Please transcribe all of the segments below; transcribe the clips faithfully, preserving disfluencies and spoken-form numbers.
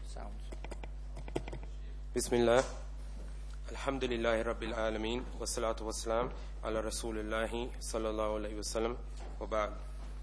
Sounds. Bismillah. Alhamdulillahi Rabbil Alameen. Wassalatu wassalam ala Rasulillahi sallallahu alayhi wa sallam. Wa ba'd.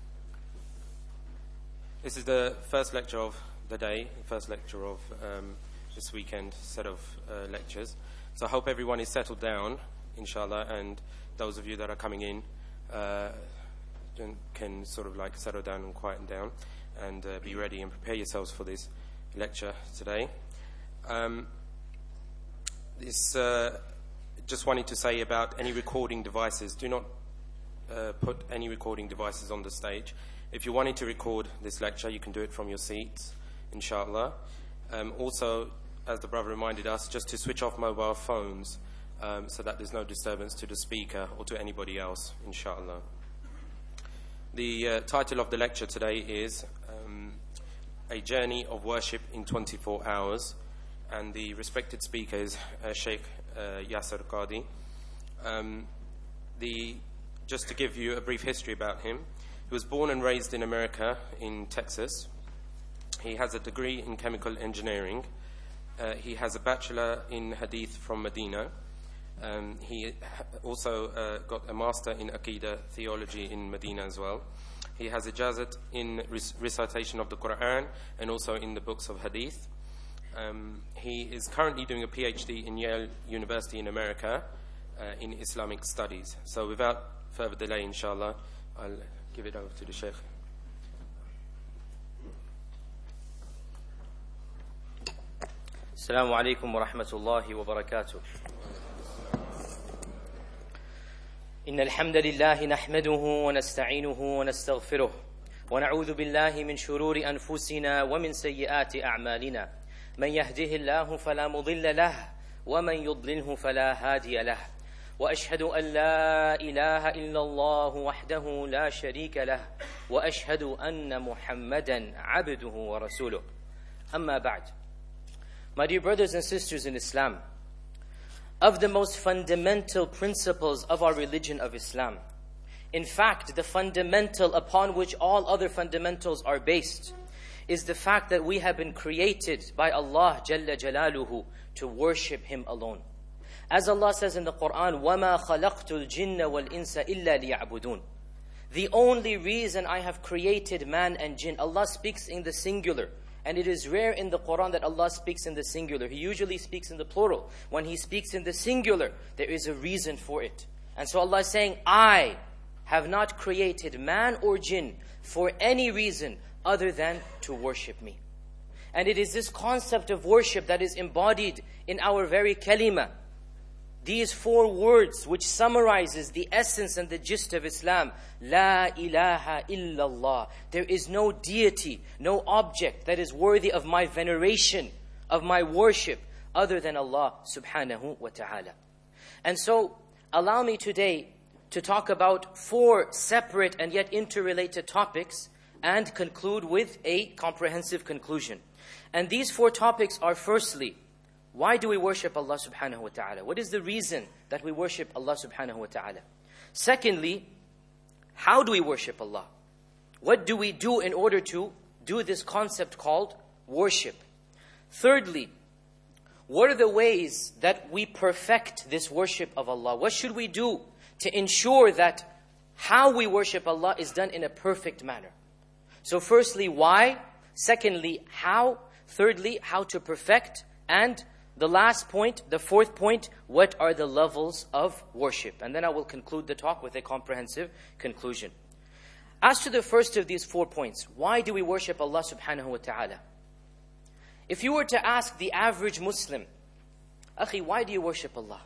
This is the first lecture of the day, the first lecture of um, this weekend set of uh, lectures. So I hope everyone is settled down, inshallah, and those of you that are coming in uh, can sort of like settle down and quieten down and uh, be ready and prepare yourselves for this lecture today. Um, this uh, just wanted to say about any recording devices. Do not uh, put any recording devices on the stage. If you wanted to record this lecture, you can do it from your seats, inshallah. Um, also, as the brother reminded us, just to switch off mobile phones um, so that there's no disturbance to the speaker or to anybody else, inshallah. The uh, title of the lecture today is um, A Journey of Worship in twenty-four hours, and the respected speaker is uh, Sheikh uh, Yasser Qadi. Um, the, just to give you a brief history about him, he was born and raised in America, in Texas. He has a degree in chemical engineering. Uh, he has a bachelor in hadith from Medina. Um, he also uh, got a master in Aqidah theology in Medina as well. He has a ijazat in rec- recitation of the Quran and also in the books of hadith. Um, he is currently doing a PhD in Yale University in America uh, in Islamic studies. So without further delay, inshallah, I'll give it over to the Sheikh. Assalamu alaikum wa rahmatullahi wa barakatuh. إن الحمد لله نحمده ونستعينه ونستغفره ونعوذ بالله من شرور أنفسنا ومن سيئات أعمالنا من يهده الله فلا مضل له ومن يضلله فلا هادي له وأشهد أن لا إله إلا الله وحده لا شريك له وأشهد أن محمدا عبده ورسوله أما بعد. My dear brothers and sisters in Islam, of the most fundamental principles of our religion of Islam, in fact, the fundamental upon which all other fundamentals are based, is the fact that we have been created by Allah Jalla Jalaluhu to worship Him alone. As Allah says in the Quran, وَمَا خَلَقْتُ الْجِنَّ وَالْإِنسَ إِلَّا لِيَعْبُدُونَ. The only reason I have created man and jinn, Allah speaks in the singular. And it is rare in the Quran that Allah speaks in the singular. He usually speaks in the plural. When He speaks in the singular, there is a reason for it. And so Allah is saying, I have not created man or jinn for any reason other than to worship me. And it is this concept of worship that is embodied in our very kalima. These four words which summarizes the essence and the gist of Islam. La ilaha illallah. There is no deity, no object that is worthy of my veneration, of my worship, other than Allah subhanahu wa ta'ala. And so, allow me today to talk about four separate and yet interrelated topics and conclude with a comprehensive conclusion. And these four topics are, firstly, why do we worship Allah subhanahu wa ta'ala? What is the reason that we worship Allah subhanahu wa ta'ala? Secondly, how do we worship Allah? What do we do in order to do this concept called worship? Thirdly, what are the ways that we perfect this worship of Allah? What should we do to ensure that how we worship Allah is done in a perfect manner? So firstly, why? Secondly, how? Thirdly, how to perfect? And the last point, the fourth point, what are the levels of worship? And then I will conclude the talk with a comprehensive conclusion. As to the first of these four points, why do we worship Allah subhanahu wa ta'ala? If you were to ask the average Muslim, Akhi, why do you worship Allah?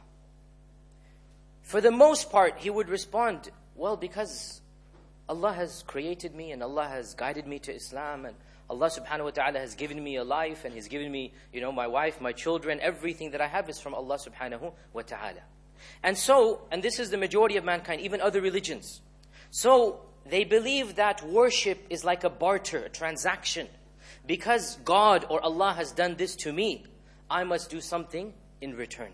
For the most part, he would respond, well, because Allah has created me and Allah has guided me to Islam, and Allah subhanahu wa ta'ala has given me a life, and He's given me, you know, my wife, my children, everything that I have is from Allah subhanahu wa ta'ala. And so, and this is the majority of mankind, even other religions. So, they believe that worship is like a barter, a transaction. Because God or Allah has done this to me, I must do something in return.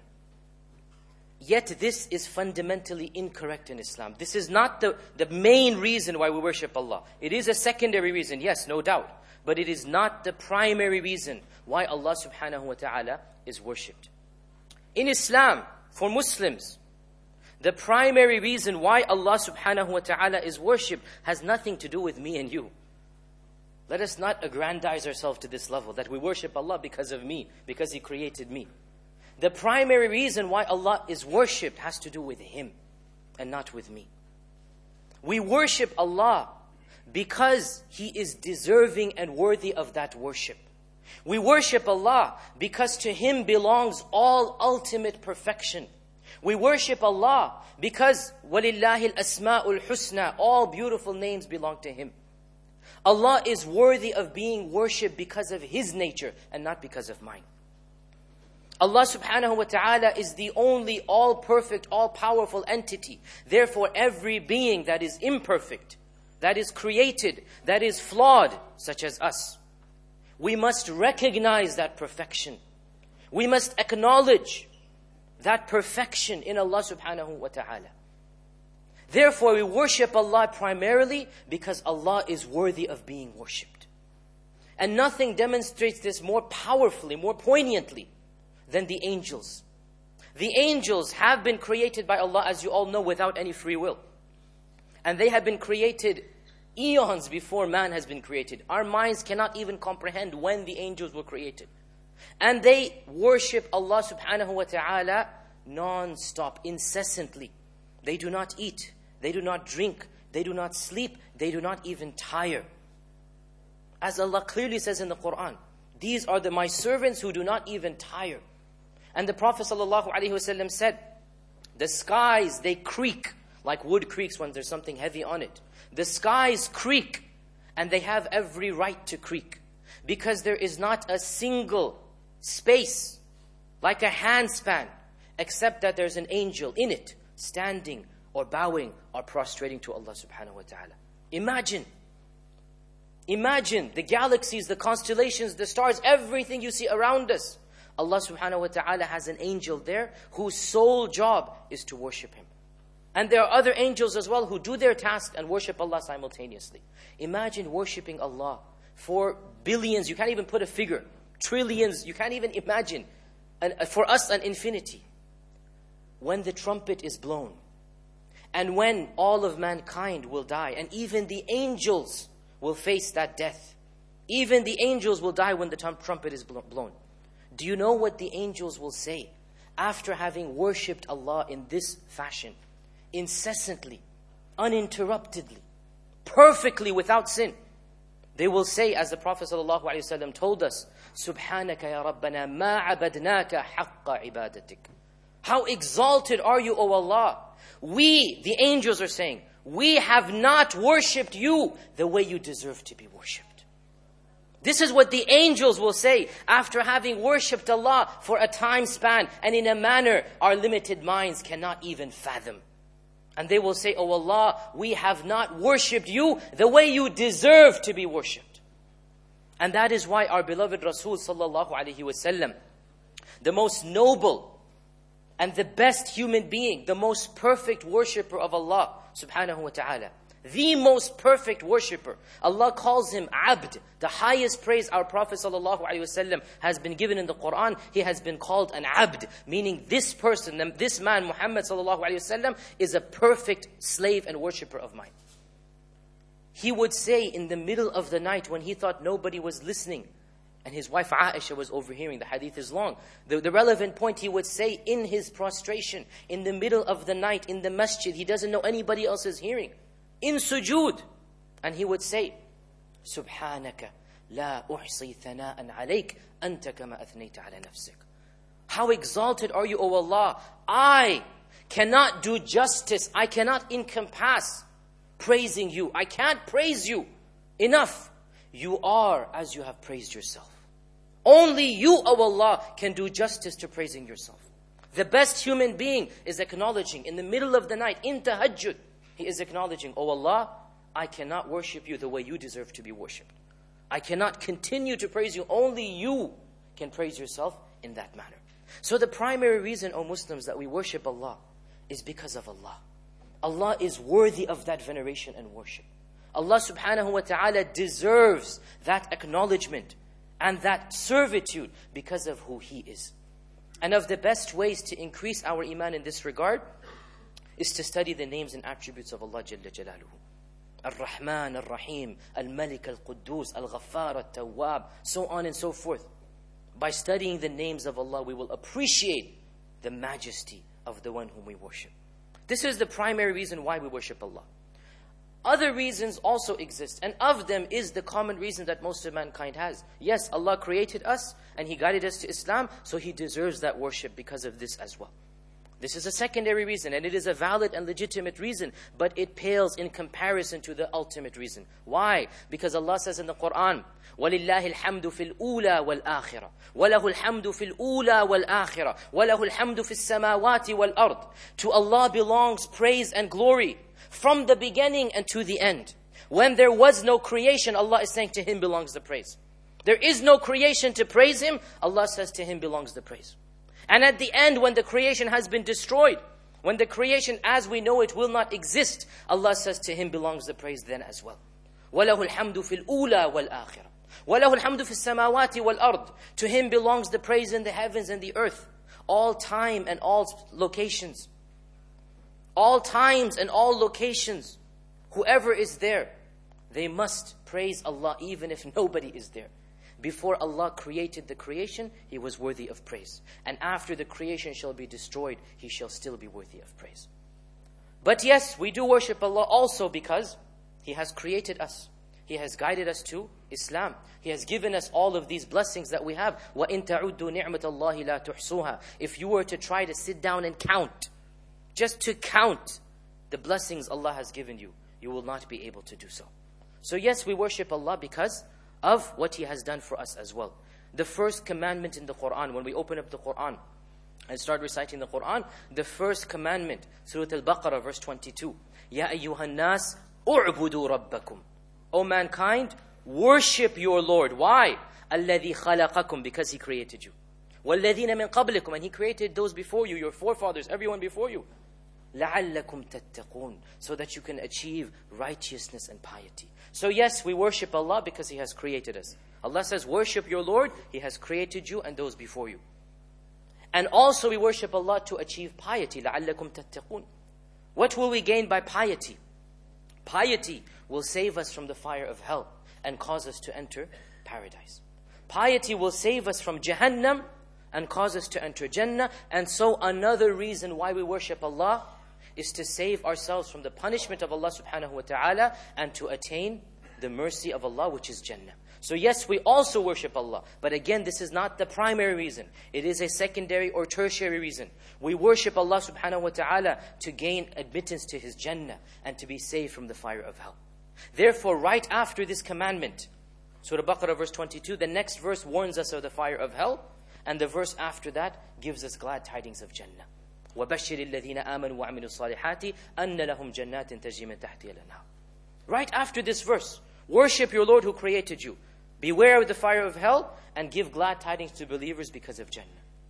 Yet this is fundamentally incorrect in Islam. This is not the, the main reason why we worship Allah. It is a secondary reason, yes, no doubt. but it is not the primary reason why Allah subhanahu wa ta'ala is worshipped. In Islam, for Muslims, the primary reason why Allah subhanahu wa ta'ala is worshipped has nothing to do with me and you. Let us not aggrandize ourselves to this level, that we worship Allah because of me, because He created me. The primary reason why Allah is worshipped has to do with Him and not with me. We worship Allah because He is deserving and worthy of that worship. We worship Allah because to Him belongs all ultimate perfection. We worship Allah because وَلِلَّهِ الْأَسْمَاءُ الْحُسْنَى, all beautiful names belong to Him. Allah is worthy of being worshipped because of His nature and not because of mine. Allah subhanahu wa ta'ala is the only all-perfect, all-powerful entity. Therefore, every being that is imperfect, that is created, that is flawed, such as us, we must recognize that perfection. We must acknowledge that perfection in Allah subhanahu wa ta'ala. Therefore, we worship Allah primarily because Allah is worthy of being worshipped. And nothing demonstrates this more powerfully, more poignantly than the angels. The angels have been created by Allah, as you all know, without any free will. And they have been created eons before man has been created. Our minds cannot even comprehend when the angels were created. And they worship Allah subhanahu wa ta'ala non-stop, incessantly. They do not eat, they do not drink, they do not sleep, they do not even tire. As Allah clearly says in the Quran, these are the my servants who do not even tire. And the Prophet ﷺ said, the skies, they creak like wood creaks when there's something heavy on it. The skies creak, and they have every right to creak, because there is not a single space like a handspan except that there's an angel in it, standing or bowing or prostrating to Allah subhanahu wa ta'ala. Imagine, imagine the galaxies, the constellations, the stars, everything you see around us. Allah subhanahu wa ta'ala has an angel there whose sole job is to worship Him. And there are other angels as well who do their task and worship Allah simultaneously. Imagine worshiping Allah for billions, you can't even put a figure, trillions, you can't even imagine, and for us an infinity. When the trumpet is blown, and when all of mankind will die, and even the angels will face that death. Even the angels will die when the trumpet is blown. Do you know what the angels will say after having worshipped Allah in this fashion? Incessantly, uninterruptedly, perfectly without sin. They will say, as the Prophet ﷺ told us, Subhanaka ya Rabbana ma abadnaka haqqa ibadatik. How exalted are you, O Allah. We, the angels are saying, we have not worshipped you the way you deserve to be worshipped. This is what the angels will say after having worshipped Allah for a time span and in a manner our limited minds cannot even fathom. And they will say, Oh Allah, we have not worshipped you the way you deserve to be worshipped. And that is why our beloved Rasul sallallahu alaihi wasallam, the most noble and the best human being, the most perfect worshipper of Allah subhanahu wa ta'ala, the most perfect worshipper. Allah calls him Abd, the highest praise our Prophet ﷺ has been given in the Quran. He has been called an Abd, meaning this person, this man, Muhammad ﷺ, is a perfect slave and worshipper of mine. He would say in the middle of the night when he thought nobody was listening, and his wife Aisha was overhearing, the hadith is long. The, the relevant point, he would say in his prostration, in the middle of the night, in the masjid, he doesn't know anybody else is hearing, in sujood, and he would say, Subhanaka la uhsi thana'an alayk anta kama athnayta ala nafsik. How exalted are you, O Allah. I cannot do justice, I cannot encompass praising you. I can't praise you enough. You are as you have praised yourself. Only you, O Allah, can do justice to praising yourself. The best human being is acknowledging in the middle of the night, in tahajjud, he is acknowledging, Oh Allah, I cannot worship you the way you deserve to be worshipped. I cannot continue to praise you. Only you can praise yourself in that manner. So the primary reason, O Muslims, that we worship Allah is because of Allah. Allah is worthy of that veneration and worship. Allah subhanahu wa ta'ala deserves that acknowledgement and that servitude because of who He is. And of the best ways to increase our iman in this regard is to study the names and attributes of Allah Jalla Jalaluhu. Ar-Rahman, Ar-Rahim, Al-Malik, Al-Quddus, Al-Ghaffar, Al-Tawwab, so on and so forth. By studying the names of Allah, we will appreciate the majesty of the one whom we worship. This is the primary reason why we worship Allah. Other reasons also exist, and of them is the common reason that most of mankind has. Yes, Allah created us and He guided us to Islam, so He deserves that worship because of this as well. This is a secondary reason, and it is a valid and legitimate reason, but it pales in comparison to the ultimate reason. Why? Because Allah says in the Quran, وَلِلَّهِ الْحَمْدُ فِي الْأُولَى وَالْآخِرَةِ وَلَهُ الْحَمْدُ فِي الْأُولَى وَالْآخِرَةِ وَلَهُ الْحَمْدُ فِي السَّمَاوَاتِ وَالْأَرْضِ. To Allah belongs praise and glory from the beginning and to the end. When there was no creation, Allah is saying to Him belongs the praise. There is no creation to praise Him, Allah says to Him belongs the praise. And at the end, when the creation has been destroyed, when the creation as we know it will not exist, Allah says to Him belongs the praise then as well. وَلَهُ الْحَمْدُ فِي الْأُولَى وَالْآخِرَةِ وَلَهُ الْحَمْدُ فِي السَّمَاوَاتِ وَالْأَرْضِ. To Him belongs the praise in the heavens and the earth, all time and all locations. All times and all locations. Whoever is there, they must praise Allah even if nobody is there. Before Allah created the creation, He was worthy of praise. And after the creation shall be destroyed, He shall still be worthy of praise. But yes, we do worship Allah also because He has created us. He has guided us to Islam. He has given us all of these blessings that we have. وَإِن تَعُدُّوا نِعْمَةَ اللَّهِ لَا تُحْصُوهَا. If you were to try to sit down and count, just to count the blessings Allah has given you, you will not be able to do so. So yes, we worship Allah because of what He has done for us as well. The first commandment in the Quran, when we open up the Quran and start reciting the Quran, the first commandment, Surah Al-Baqarah, verse twenty-two. Ya ayyuhan nas, u'budu rabbakum. O mankind, worship your Lord. Why? Alladhi khalaqakum, because He created you. Walladhina min qablikum, and He created those before you, your forefathers, everyone before you. لَعَلَّكُمْ تَتَّقُونَ, so that you can achieve righteousness and piety. So yes, we worship Allah because He has created us. Allah says, worship your Lord, He has created you and those before you. And also we worship Allah to achieve piety. لَعَلَّكُمْ تَتَّقُونَ. What will we gain by piety? Piety will save us from the fire of hell and cause us to enter paradise. Piety will save us from Jahannam and cause us to enter Jannah. And so another reason why we worship Allah is to save ourselves from the punishment of Allah subhanahu wa ta'ala and to attain the mercy of Allah, which is Jannah. So yes, we also worship Allah. But again, this is not the primary reason. It is a secondary or tertiary reason. We worship Allah subhanahu wa ta'ala to gain admittance to His Jannah and to be saved from the fire of hell. Therefore, right after this commandment, Surah Baqarah verse twenty-two, the next verse warns us of the fire of hell. And the verse after that gives us glad tidings of Jannah. وَبَشِّرِ الَّذِينَ آمَنُوا وَعَمِلُوا الصَّالِحَاتِ أَنَّ لَهُمْ جَنَّاتٍ تَجْرِي مِن تَحْتِهَا الْأَنْهَارُ. Right after this verse, worship your Lord who created you. Beware of the fire of hell and give glad tidings to believers because of Jannah.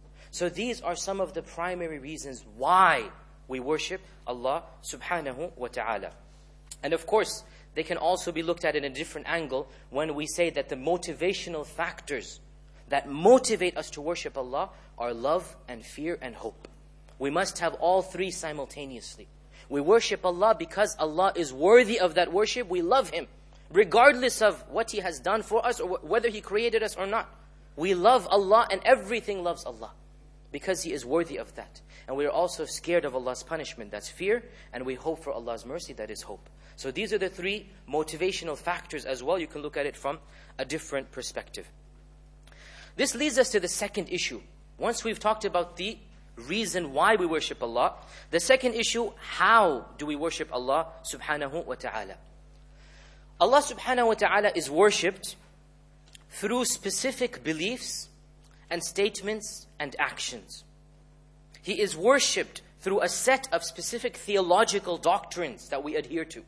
So these are some of the primary reasons why we worship Allah subhanahu wa ta'ala. And of course, they can also be looked at in a different angle when we say that the motivational factors that motivate us to worship Allah are love and fear and hope. We must have all three simultaneously. We worship Allah because Allah is worthy of that worship. We love Him, regardless of what He has done for us or whether He created us or not. We love Allah and everything loves Allah because He is worthy of that. And we are also scared of Allah's punishment, that's fear, and we hope for Allah's mercy, that is hope. So these are the three motivational factors as well. You can look at it from a different perspective. This leads us to the second issue. Once we've talked about the reason why we worship Allah, the second issue, how do we worship Allah subhanahu wa ta'ala? Allah subhanahu wa ta'ala is worshipped through specific beliefs and statements and actions. He is worshipped through a set of specific theological doctrines that we adhere to.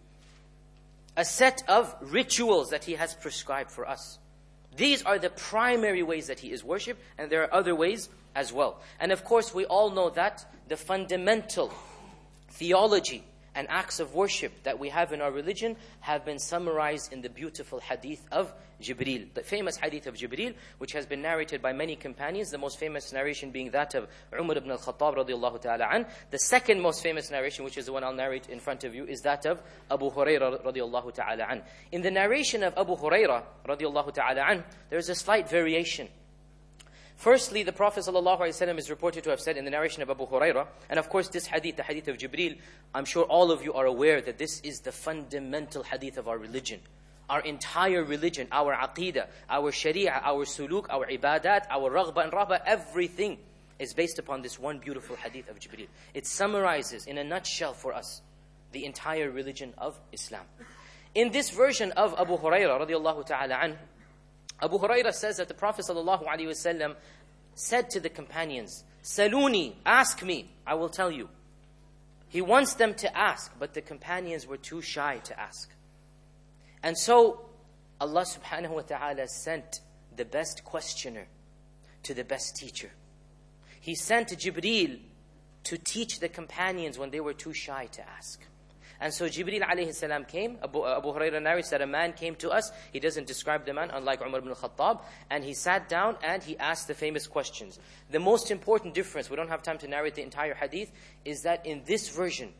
A set of rituals that He has prescribed for us. These are the primary ways that He is worshipped, and there are other ways as well. And of course, we all know that the fundamental theology and acts of worship that we have in our religion have been summarized in the beautiful hadith of Jibreel. The famous hadith of Jibreel, which has been narrated by many companions, the most famous narration being that of Umar ibn al-Khattab radiallahu ta'ala an. The second most famous narration, which is the one I'll narrate in front of you, is that of Abu Hurairah radiallahu ta'ala an. In the narration of Abu Hurairah radiallahu ta'ala an, there is a slight variation. Firstly, the Prophet ﷺ is reported to have said in the narration of Abu Hurairah, and of course this hadith, the hadith of Jibreel, I'm sure all of you are aware that this is the fundamental hadith of our religion. Our entire religion, our aqeedah, our sharia, our suluk, our ibadat, our raghba and rahba, everything is based upon this one beautiful hadith of Jibreel. It summarizes in a nutshell for us the entire religion of Islam. In this version of Abu Hurairah radiallahu ta'ala an, Abu Hurairah says that the Prophet ﷺ said to the companions, Saluni, ask me, I will tell you. He wants them to ask, but the companions were too shy to ask. And so Allah subhanahu wa ta'ala sent the best questioner to the best teacher. He sent Jibreel to teach the companions when they were too shy to ask. And so Jibreel alayhi salam came. Abu, uh, Abu Hurairah narrates that a man came to us. He doesn't describe the man, unlike Umar ibn al-Khattab. And he sat down and he asked the famous questions. The most important difference, we don't have time to narrate the entire hadith, is that in this version,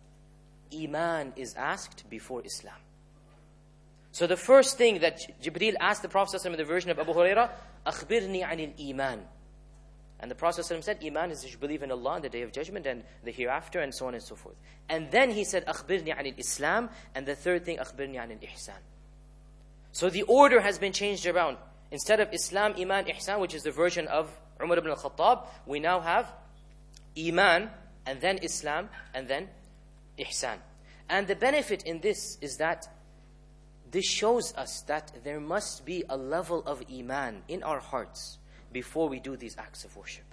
Iman is asked before Islam. So the first thing that Jibreel asked the Prophet ﷺ in the version of Abu Hurairah, أخبرني عن الإيمان. And the Prophet ﷺ said, Iman is that you believe in Allah on the Day of Judgment and the hereafter and so on and so forth. And then he said, أخبرني عن الإسلام. And the third thing, أخبرني عن الإحسان. So the order has been changed around. Instead of Islam, Iman, Ihsan, which is the version of Umar ibn al-Khattab, we now have Iman, and then Islam, and then Ihsan. And the benefit in this is that this shows us that there must be a level of Iman in our hearts before we do these acts of worship.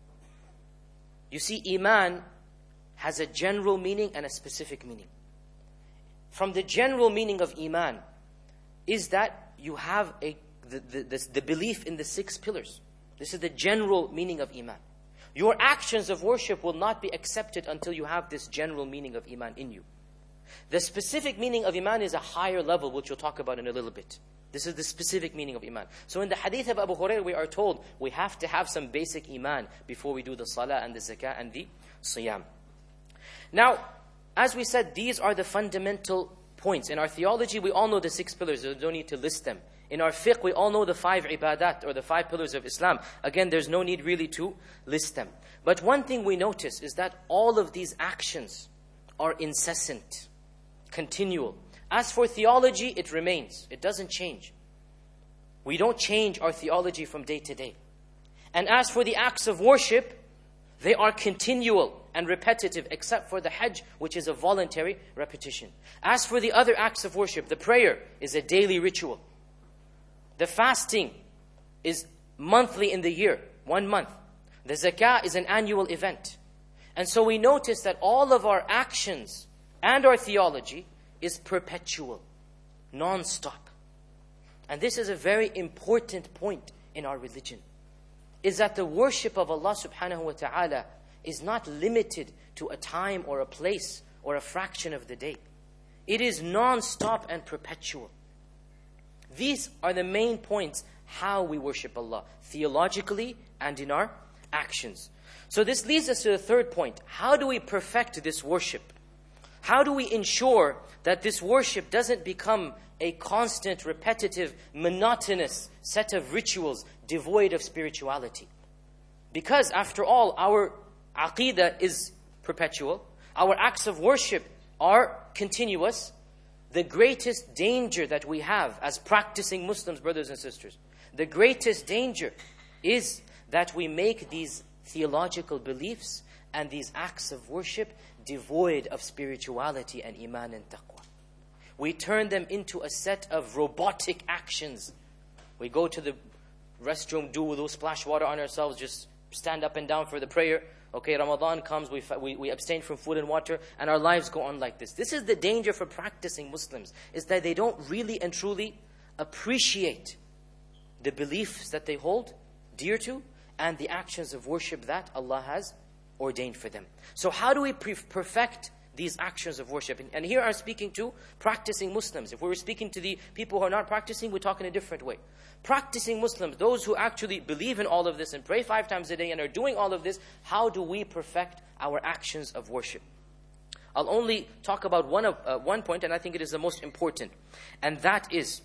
You see, Iman has a general meaning and a specific meaning. From the general meaning of Iman is that you have a the, the, the, the belief in the six pillars. This is the general meaning of Iman. Your actions of worship will not be accepted until you have this general meaning of Iman in you. The specific meaning of Iman is a higher level, which we'll talk about in a little bit. This is the specific meaning of Iman. So in the hadith of Abu Hurairah, we are told we have to have some basic Iman before we do the salah and the zakah and the siyam. Now, as we said, these are the fundamental points. In our theology, we all know the six pillars. There's no need to list them. In our fiqh, we all know the five ibadat, or the five pillars of Islam. Again, there's no need really to list them. But one thing we notice is that all of these actions are incessant, continual. As for theology, it remains. It doesn't change. We don't change our theology from day to day. And as for the acts of worship, they are continual and repetitive, except for the Hajj, which is a voluntary repetition. As for the other acts of worship, the prayer is a daily ritual. The fasting is monthly in the year, one month. The zakah is an annual event. And so we notice that all of our actions and our theology is perpetual, non-stop. And this is a very important point in our religion, is that the worship of Allah subhanahu wa ta'ala is not limited to a time or a place or a fraction of the day. It is non-stop and perpetual. These are the main points how we worship Allah, theologically and in our actions. So this leads us to the third point. How do we perfect this worship? How do we ensure that this worship doesn't become a constant, repetitive, monotonous set of rituals devoid of spirituality? Because after all, our aqeedah is perpetual. Our acts of worship are continuous. The greatest danger that we have as practicing Muslims, brothers and sisters, the greatest danger is that we make these theological beliefs and these acts of worship devoid of spirituality and iman and taqwa. We turn them into a set of robotic actions. We go to the restroom, do wudu, splash water on ourselves, just stand up and down for the prayer. Okay, Ramadan comes, we, we, we abstain from food and water, and our lives go on like this. This is the danger for practicing Muslims, is that they don't really and truly appreciate the beliefs that they hold dear to, and the actions of worship that Allah has ordained for them. So how do we perfect these actions of worship. And here I'm speaking to practicing Muslims. If we were speaking to the people who are not practicing, we talk in a different way. Practicing Muslims, those who actually believe in all of this and pray five times a day and are doing all of this, how do we perfect our actions of worship? I'll only talk about one, of, uh, one point, and I think it is the most important. And that is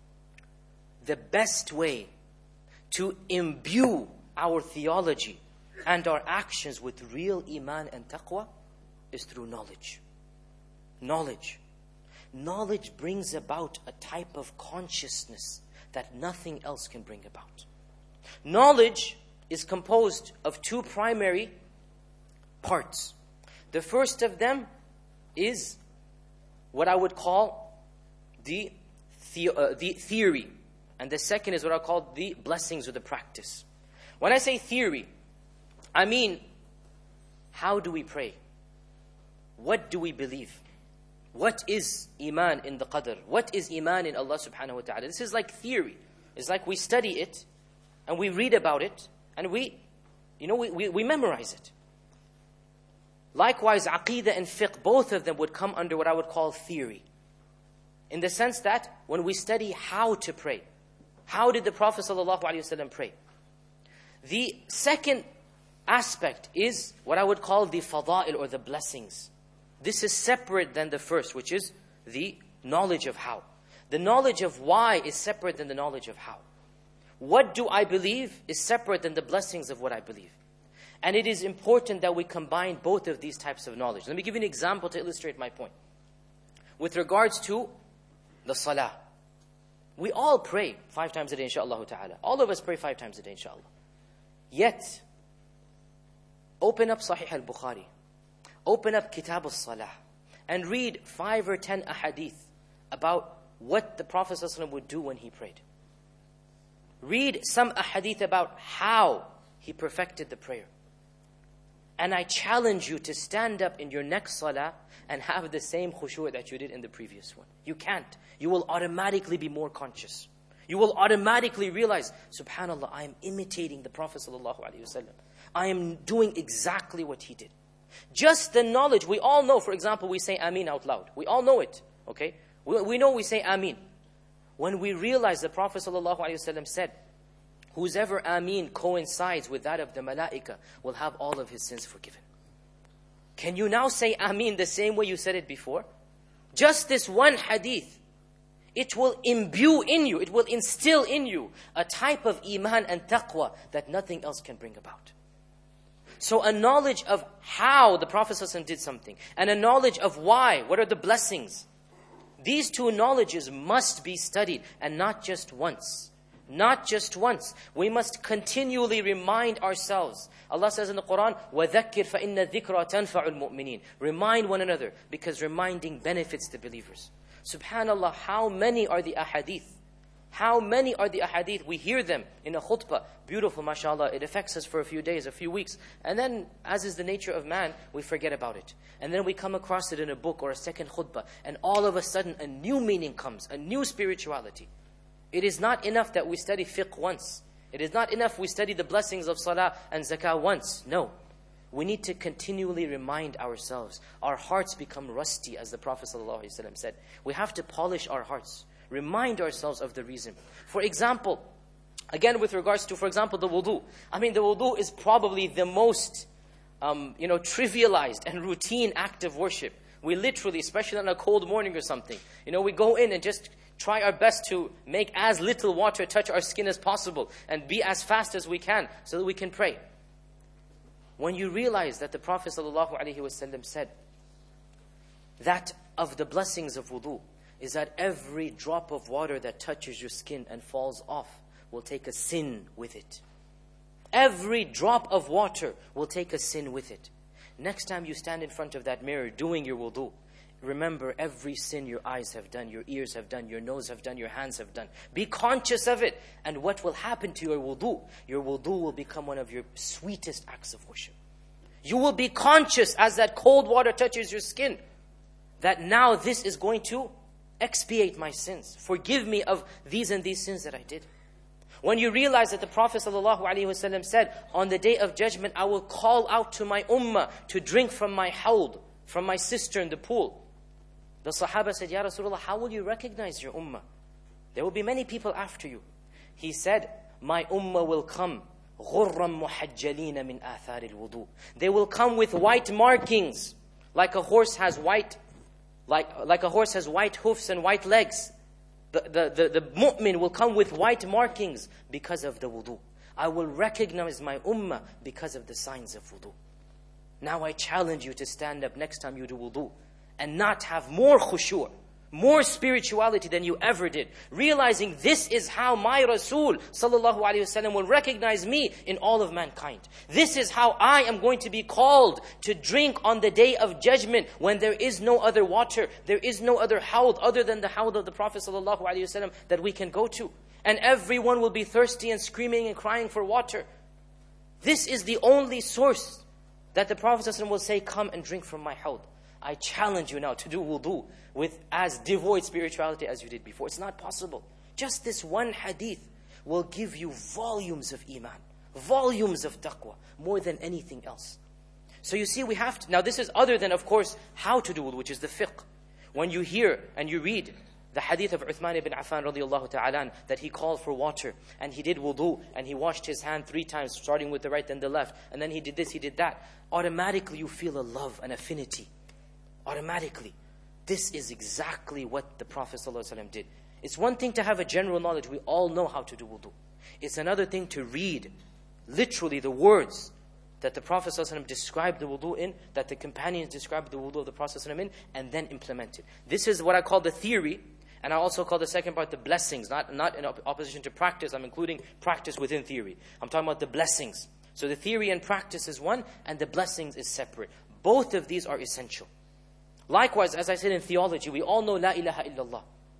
the best way to imbue our theology and our actions with real iman and taqwa is through knowledge. Knowledge. Knowledge brings about a type of consciousness that nothing else can bring about. Knowledge is composed of two primary parts. The first of them is what I would call the, the, uh, the theory. And the second is what I call the blessings or the practice. When I say theory, I mean, how do we pray? What do we believe? What is iman in the qadr? What is iman in Allah subhanahu wa ta'ala? This is like theory. It's like we study it, and we read about it, and we, you know, we, we, we memorize it. Likewise, aqeedah and fiqh, both of them would come under what I would call theory. In the sense that when we study how to pray, how did the Prophet ﷺ pray? The second aspect is what I would call the fada'il or the blessings. This is separate than the first, which is the knowledge of how. The knowledge of why is separate than the knowledge of how. What do I believe is separate than the blessings of what I believe. And it is important that we combine both of these types of knowledge. Let me give you an example to illustrate my point. With regards to the salah. We all pray five times a day, inshaAllah ta'ala. All of us pray five times a day, inshaAllah. Yet, open up Sahih al-Bukhari. Open up Kitab al-Salah. And read five or ten ahadith about what the Prophet ﷺ would do when he prayed. Read some ahadith about how he perfected the prayer. And I challenge you to stand up in your next salah and have the same khushu' that you did in the previous one. You can't. You will automatically be more conscious. You will automatically realize, subhanAllah, I am imitating the Prophet ﷺ. I am doing exactly what he did. Just the knowledge, we all know, for example, we say Ameen out loud. We all know it, okay? We, we know we say Ameen. When we realize the Prophet ﷺ said, whosever Ameen coincides with that of the Malaika will have all of his sins forgiven. Can you now say Ameen the same way you said it before? Just this one hadith, it will imbue in you, it will instill in you a type of iman and taqwa that nothing else can bring about. So a knowledge of how the Prophet ﷺ did something, and a knowledge of why, what are the blessings. These two knowledges must be studied, and not just once. Not just once. We must continually remind ourselves. Allah says in the Quran, وَذَكِّرْ فَإِنَّ الذِّكْرَ تَنْفَعُ الْمُؤْمِنِينَ. Remind one another, because reminding benefits the believers. SubhanAllah, how many are the ahadith? How many are the ahadith? We hear them in a khutbah. Beautiful, mashallah. It affects us for a few days, a few weeks. And then, as is the nature of man, we forget about it. And then we come across it in a book or a second khutbah. And all of a sudden, a new meaning comes, a new spirituality. It is not enough that we study fiqh once. It is not enough we study the blessings of salah and zakah once. No. We need to continually remind ourselves. Our hearts become rusty, as the Prophet ﷺ said. We have to polish our hearts. Remind ourselves of the reason. For example, again with regards to, for example, the wudu. I mean, the wudu is probably the most, um, you know, trivialized and routine act of worship. We literally, especially on a cold morning or something, you know, we go in and just try our best to make as little water touch our skin as possible and be as fast as we can so that we can pray. When you realize that the Prophet ﷺ said that of the blessings of wudu is that every drop of water that touches your skin and falls off will take a sin with it. Every drop of water will take a sin with it. Next time you stand in front of that mirror doing your wudu, remember every sin your eyes have done, your ears have done, your nose have done, your hands have done. Be conscious of it. And what will happen to your wudu? Your wudu will become one of your sweetest acts of worship. You will be conscious as that cold water touches your skin, that now this is going to expiate my sins. Forgive me of these and these sins that I did. When you realize that the Prophet ﷺ said, on the day of judgment, I will call out to my ummah to drink from my hawd. from my sister in the pool. The Sahaba said, Ya Rasulullah, how will you recognize your ummah? There will be many people after you. He said, my ummah will come غُرًّا مُحَجَّلِينَ مِنْ آثَارِ الْوُضُوءِ. They will come with white markings, like a horse has white, like, like a horse has white hoofs and white legs. The, the, the, the mu'min will come with white markings because of the wudu. I will recognize my ummah because of the signs of wudu. Now I challenge you to stand up next time you do wudu and not have more khushu', more spirituality than you ever did. Realizing this is how my Rasul sallallahu alaihi wasallam will recognize me in all of mankind. This is how I am going to be called to drink on the day of judgment when there is no other water, there is no other hawd other than the hawd of the Prophet sallallahu alaihi wasallam that we can go to. And everyone will be thirsty and screaming and crying for water. This is the only source that the Prophet sallallahu alaihi wasallam will say, come and drink from my hawd. I challenge you now to do wudu with as devoid spirituality as you did before. It's not possible. Just this one hadith will give you volumes of iman, volumes of taqwa, more than anything else. So you see, we have to, now this is other than, of course, how to do wudu, which is the fiqh. When you hear and you read the hadith of Uthman ibn Affan radiallahu ta'ala, that he called for water, and he did wudu, and he washed his hand three times, starting with the right and the left, and then he did this, he did that. Automatically you feel a love, an affinity. Automatically. This is exactly what the Prophet ﷺ did. It's one thing to have a general knowledge. We all know how to do wudu. It's another thing to read literally the words that the Prophet ﷺ described the wudu in, that the companions described the wudu of the Prophet ﷺ in, and then implement it. This is what I call the theory, and I also call the second part the blessings, not, not in op- opposition to practice. I'm including practice within theory. I'm talking about the blessings. So the theory and practice is one, and the blessings is separate. Both of these are essential. Likewise, as I said in theology, we all know La ilaha illallah.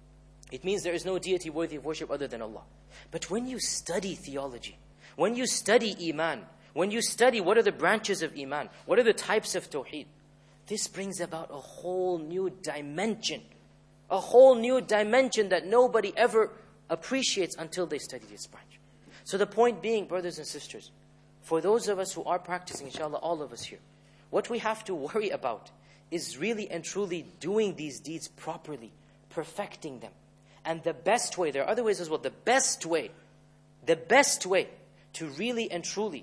It means there is no deity worthy of worship other than Allah. But when you study theology, when you study iman, when you study what are the branches of iman, what are the types of tawheed, this brings about a whole new dimension. A whole new dimension that nobody ever appreciates until they study this branch. So the point being, brothers and sisters, for those of us who are practicing, inshallah, all of us here, what we have to worry about is really and truly doing these deeds properly, perfecting them. And the best way, there are other ways as well, the best way, the best way to really and truly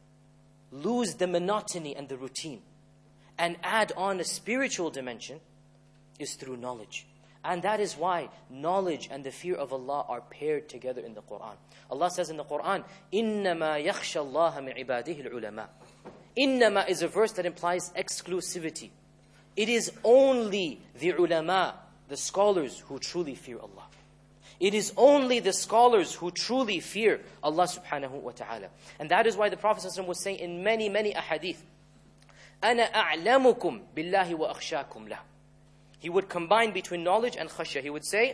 lose the monotony and the routine and add on a spiritual dimension is through knowledge. And that is why knowledge and the fear of Allah are paired together in the Quran. Allah says in the Quran, إِنَّمَا يَخْشَى اللَّهَ مِنْ عِبَادِهِ الْعُلَمَاءِ. Innama is a verse that implies exclusivity. It is only the ulama, the scholars, who truly fear Allah. It is only the scholars who truly fear Allah subhanahu wa ta'ala. And that is why the Prophet ﷺ was saying in many, many ahadith, أَنَا أَعْلَمُكُمْ بِاللَّهِ وَأَخْشَاكُمْ لَهُ. He would combine between knowledge and khashya. He would say,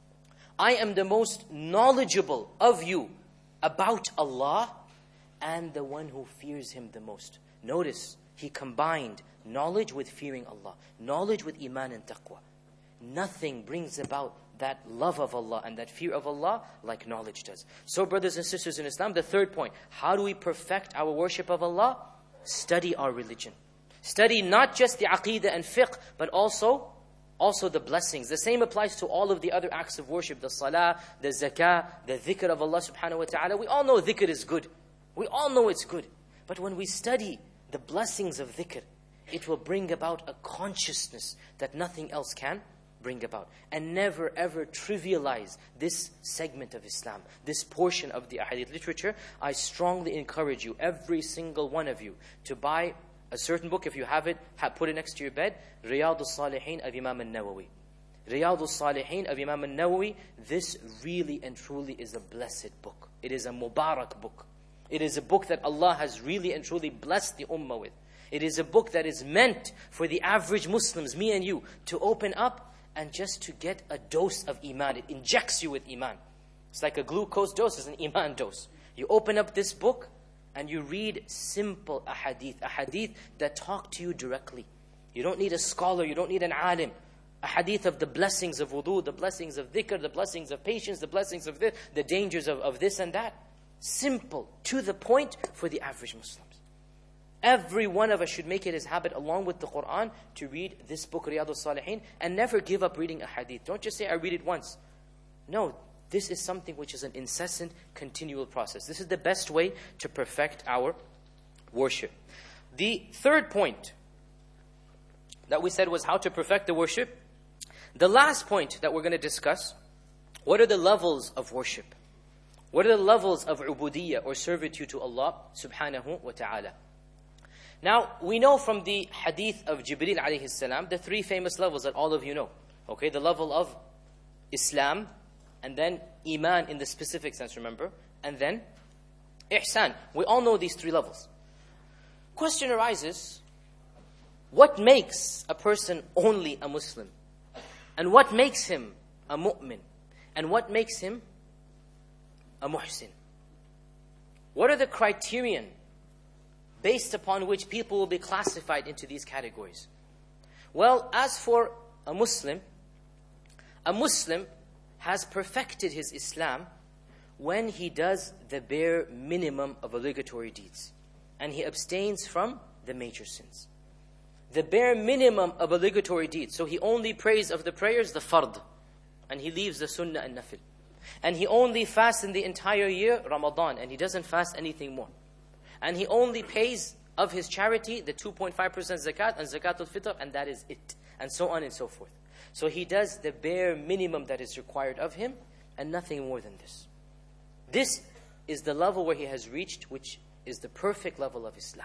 I am the most knowledgeable of you about Allah and the one who fears Him the most. Notice, he combined knowledge with fearing Allah. Knowledge with iman and taqwa. Nothing brings about that love of Allah and that fear of Allah like knowledge does. So brothers and sisters in Islam, the third point, how do we perfect our worship of Allah? Study our religion. Study not just the aqeedah and fiqh, but also Also the blessings. The same applies to all of the other acts of worship. The salah, the zakah, the dhikr of Allah subhanahu wa ta'ala. We all know dhikr is good. We all know it's good. But when we study the blessings of dhikr, it will bring about a consciousness that nothing else can bring about. And never ever trivialize this segment of Islam, this portion of the ahadith literature. I strongly encourage you, every single one of you, to buy a certain book. If you have it, have, put it next to your bed. Riyadus Salihin of Imam al-Nawawi. Riyadus Salihin of Imam al-Nawawi. This really and truly is a blessed book. It is a Mubarak book. It is a book that Allah has really and truly blessed the ummah with. It is a book that is meant for the average Muslims, me and you, to open up and just to get a dose of iman. It injects you with iman. It's like a glucose dose, it's an iman dose. You open up this book and you read simple ahadith, ahadith that talk to you directly. You don't need a scholar, you don't need an alim. Ahadith of the blessings of wudu, the blessings of dhikr, the blessings of patience, the blessings of this, the dangers of, of this and that. Simple, to the point for the average Muslims. Every one of us should make it his habit, along with the Quran, to read this book, Riyadus Salihin, and never give up reading a hadith. Don't just say, I read it once. No, this is something which is an incessant, continual process. This is the best way to perfect our worship. The third point that we said was how to perfect the worship. The last point that we're going to discuss, what are the levels of worship? What are the levels of ubudiyyah, or servitude to Allah subhanahu wa ta'ala? Now, we know from the hadith of Jibreel alayhi salam, the three famous levels that all of you know. Okay, the level of Islam, and then Iman in the specific sense, remember, and then Ihsan. We all know these three levels. Question arises, what makes a person only a Muslim? And what makes him a mu'min? And what makes him a muhsin? What are the criterion based upon which people will be classified into these categories? Well, as for a Muslim, a Muslim has perfected his Islam when he does the bare minimum of obligatory deeds, and he abstains from the major sins. The bare minimum of obligatory deeds. So he only prays of the prayers, the fard, and he leaves the sunnah and nafil. And he only fasts in the entire year, Ramadan, and he doesn't fast anything more. And he only pays of his charity the two point five percent zakat and zakatul fitr, and that is it. And so on and so forth. So he does the bare minimum that is required of him, and nothing more than this. This is the level where he has reached, which is the perfect level of Islam.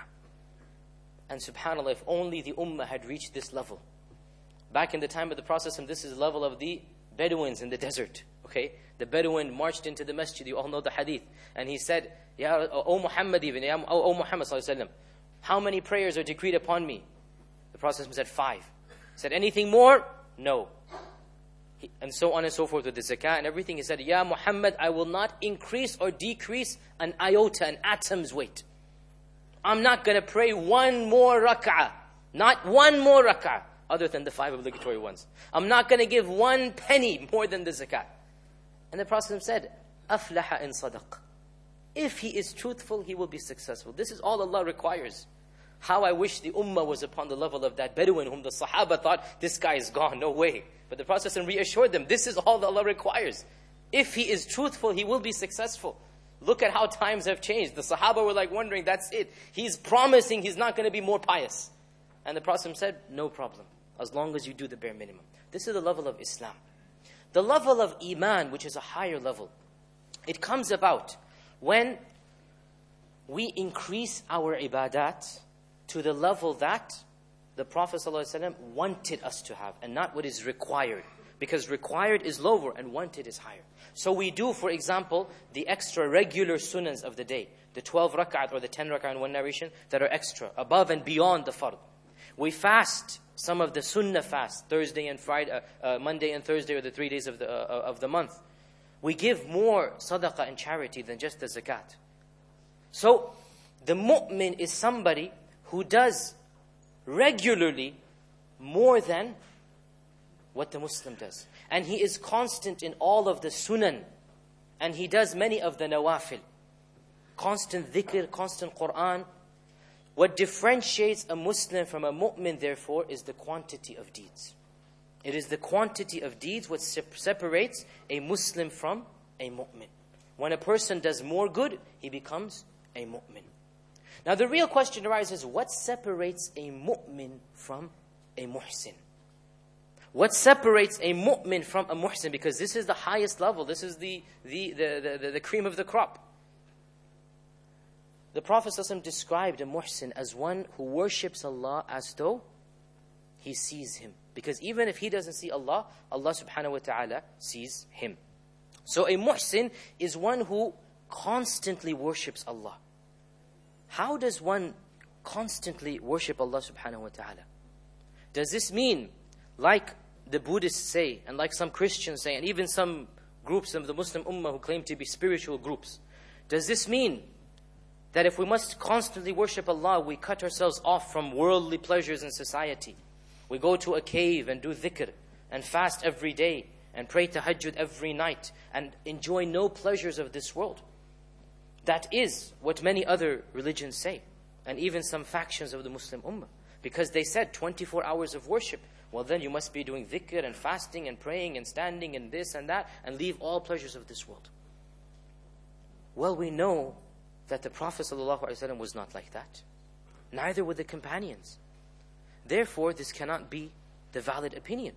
And subhanAllah, if only the ummah had reached this level. Back in the time of the Prophet, this is the level of the Bedouins in the desert. Okay, the Bedouin marched into the masjid. You all know the hadith, and he said, "Ya, O Muhammad, even Ya, O, o Muhammad sallallahu alaihi wasallam, how many prayers are decreed upon me?" The Prophet said, five. He said, "Anything more?" No. He, and so on and so forth with the zakah and everything. He said, "Ya Muhammad, I will not increase or decrease an iota, an atom's weight. I'm not going to pray one more rak'ah, not one more rak'ah, other than the five obligatory ones. I'm not going to give one penny more than the zakat." And the Prophet said, "Aflaha in sadaq." If he is truthful, he will be successful. This is all Allah requires. How I wish the ummah was upon the level of that Bedouin whom the Sahaba thought, this guy is gone, no way. But the Prophet reassured them, this is all that Allah requires. If he is truthful, he will be successful. Look at how times have changed. The Sahaba were like wondering, that's it. He's promising he's not going to be more pious. And the Prophet said, no problem, as long as you do the bare minimum. This is the level of Islam. The level of Iman, which is a higher level, it comes about when we increase our ibadat to the level that the Prophet ﷺ wanted us to have, and not what is required. Because required is lower and wanted is higher. So we do, for example, the extra regular sunnahs of the day, the twelve rak'at or the ten rak'at in one narration that are extra, above and beyond the fard. We fast some of the sunnah fast, Thursday and Friday, uh, uh, Monday and Thursday, or the three days of the uh, of the month. We give more sadaqah and charity than just the zakat. So the mu'min is somebody who does regularly more than what the Muslim does. And he is constant in all of the sunan. And he does many of the nawafil. Constant dhikr, constant Quran. What differentiates a Muslim from a mu'min, therefore, is the quantity of deeds. It is the quantity of deeds what separates a Muslim from a mu'min. When a person does more good, he becomes a mu'min. Now the real question arises, what separates a mu'min from a muhsin? What separates a mu'min from a muhsin? Because this is the highest level. This is the, the, the, the, the cream of the crop. The Prophet ﷺ described a muhsin as one who worships Allah as though he sees him. Because even if he doesn't see Allah, Allah subhanahu wa ta'ala sees him. So a muhsin is one who constantly worships Allah. How does one constantly worship Allah subhanahu wa ta'ala? Does this mean, like the Buddhists say, and like some Christians say, and even some groups of the Muslim Ummah who claim to be spiritual groups, does this mean that if we must constantly worship Allah, we cut ourselves off from worldly pleasures in society? We go to a cave and do dhikr, and fast every day, and pray tahajjud every night, and enjoy no pleasures of this world. That is what many other religions say. and even some factions of the Muslim Ummah. Because they said twenty-four hours of worship. Well, then you must be doing dhikr and fasting and praying and standing and this and that, and leave all pleasures of this world. Well, we know that the Prophet ﷺ was not like that. Neither were the companions. Therefore, this cannot be the valid opinion.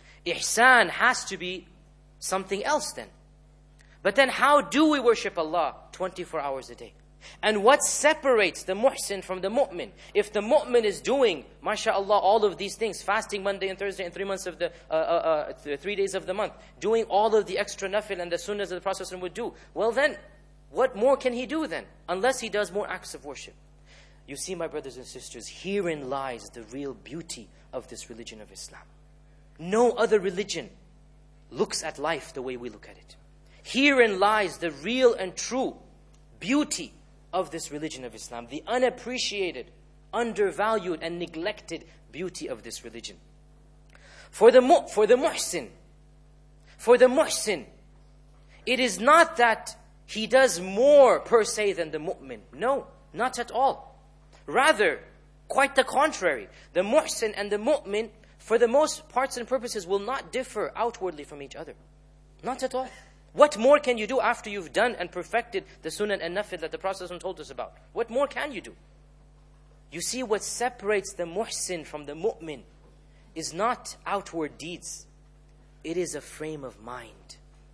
Ihsan has to be something else then. But then how do we worship Allah twenty-four hours a day? And what separates the muhsin from the mu'min? If the mu'min is doing, mashallah, all of these things, fasting Monday and Thursday and three months of the uh, uh, uh, three days of the month, doing all of the extra nafil and the sunnahs that the Prophet would do, well then, what more can he do then? Unless he does more acts of worship. You see, my brothers and sisters, herein lies the real beauty of this religion of Islam. No other religion looks at life the way we look at it. Herein lies the real and true beauty of this religion of Islam, the unappreciated, undervalued and neglected beauty of this religion. For the mu- for the muhsin, for the muhsin, it is not that he does more per se than the mu'min. No, not at all. Rather, quite the contrary. The muhsin and the mu'min, for the most parts and purposes, will not differ outwardly from each other. Not at all. What more can you do after you've done and perfected the sunan and nafil that the Prophet told us about? What more can you do? You see, what separates the muhsin from the mu'min is not outward deeds. It is a frame of mind.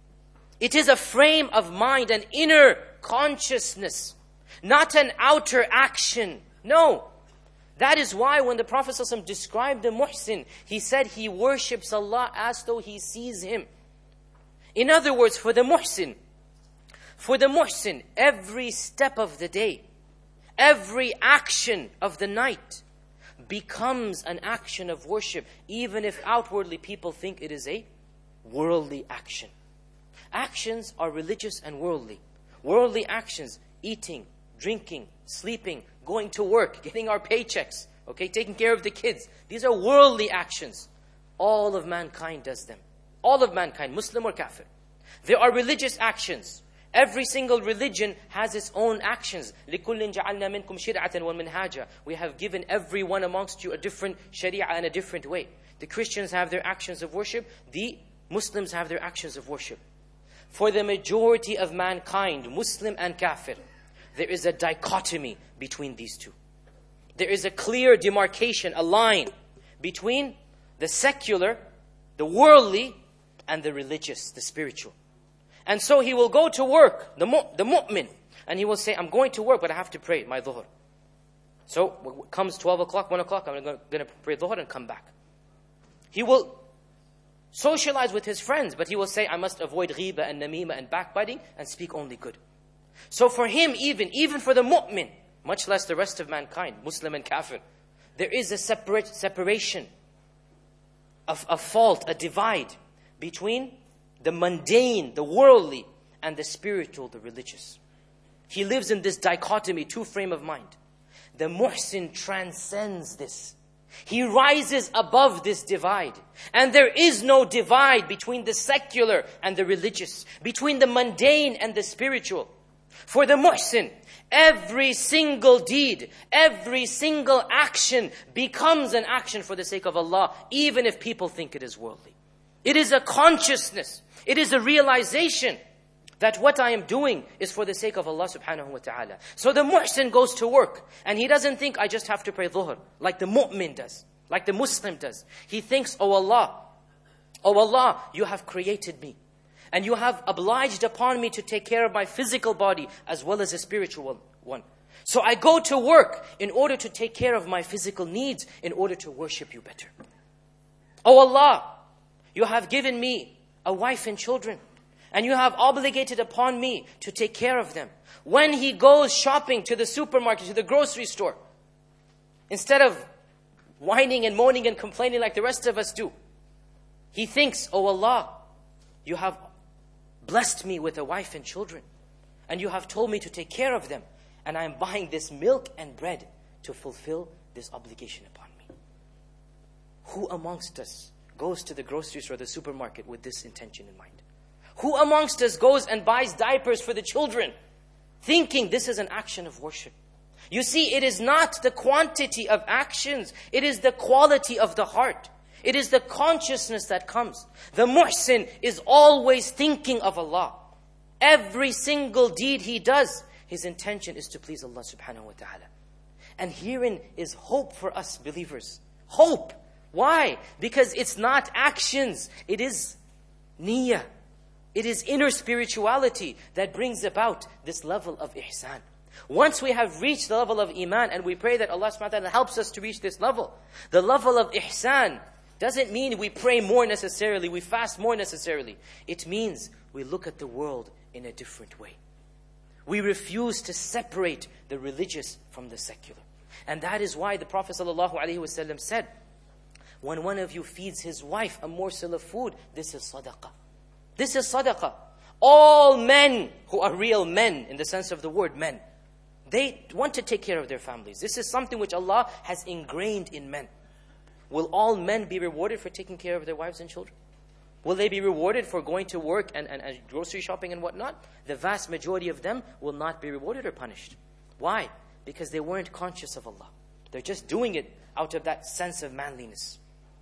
It is a frame of mind, an inner consciousness, not an outer action. No. That is why when the Prophet ﷺ described the muhsin, he said he worships Allah as though he sees Him. In other words, for the muhsin, for the muhsin, every step of the day, every action of the night becomes an action of worship, even if outwardly people think it is a worldly action. Actions are religious and worldly. Worldly actions, eating, drinking, sleeping, going to work, getting our paychecks, okay, taking care of the kids. These are worldly actions. All of mankind does them. All of mankind, Muslim or Kafir. There are religious actions. Every single religion has its own actions. لِكُلٍّ جَعَلْنَا مِنْكُمْ شِرْعَةً وَمِنْهَاجًا. We have given everyone amongst you a different sharia and a different way. The Christians have their actions of worship. The Muslims have their actions of worship. For the majority of mankind, Muslim and Kafir, there is a dichotomy between these two. There is a clear demarcation, a line between the secular, the worldly, and the religious, the spiritual. And so he will go to work, the, mu- the mu'min, and he will say, I'm going to work, but I have to pray my dhuhr. So comes twelve o'clock, one o'clock, I'm going to pray dhuhr and come back. He will socialize with his friends, but he will say, I must avoid ghiba and namima and backbiting and speak only good. So for him, even, even for the mu'min, much less the rest of mankind, Muslim and Kafir, there is a separate, separation, a, a fault, a divide between the mundane, the worldly, and the spiritual, the religious. He lives in this dichotomy, two frame of mind. The muhsin transcends this. He rises above this divide. And there is no divide between the secular and the religious, between the mundane and the spiritual. For the muhsin, every single deed, every single action becomes an action for the sake of Allah, even if people think it is worldly. It is a consciousness. It is a realization that what I am doing is for the sake of Allah subhanahu wa ta'ala. So the muhsin goes to work and he doesn't think I just have to pray dhuhr like the mu'min does, like the Muslim does. He thinks, oh Allah, oh Allah, you have created me. And you have obliged upon me to take care of my physical body as well as a spiritual one. So I go to work in order to take care of my physical needs, in order to worship you better. Oh Allah, you have given me a wife and children, and you have obligated upon me to take care of them. When he goes shopping to the supermarket, to the grocery store, instead of whining and moaning and complaining like the rest of us do, he thinks, oh Allah, you have blessed me with a wife and children, and you have told me to take care of them, and I am buying this milk and bread to fulfill this obligation upon me. Who amongst us goes to the grocery store, the supermarket with this intention in mind? Who amongst us goes and buys diapers for the children, thinking this is an action of worship? You see, it is not the quantity of actions, it is the quality of the heart. It is the consciousness that comes. The muhsin is always thinking of Allah. Every single deed he does, his intention is to please Allah subhanahu wa ta'ala. And herein is hope for us believers. Hope. Why? Because it's not actions, it is niyyah. It is inner spirituality that brings about this level of ihsan. Once we have reached the level of iman, and we pray that Allah subhanahu wa ta'ala helps us to reach this level, the level of ihsan doesn't mean we pray more necessarily, we fast more necessarily. It means we look at the world in a different way. We refuse to separate the religious from the secular. And that is why the Prophet ﷺ said, when one of you feeds his wife a morsel of food, this is sadaqah. This is sadaqah. All men who are real men, in the sense of the word men, they want to take care of their families. This is something which Allah has ingrained in men. Will all men be rewarded for taking care of their wives and children? Will they be rewarded for going to work and, and, and grocery shopping and whatnot? The vast majority of them will not be rewarded or punished. Why? Because they weren't conscious of Allah. They're just doing it out of that sense of manliness.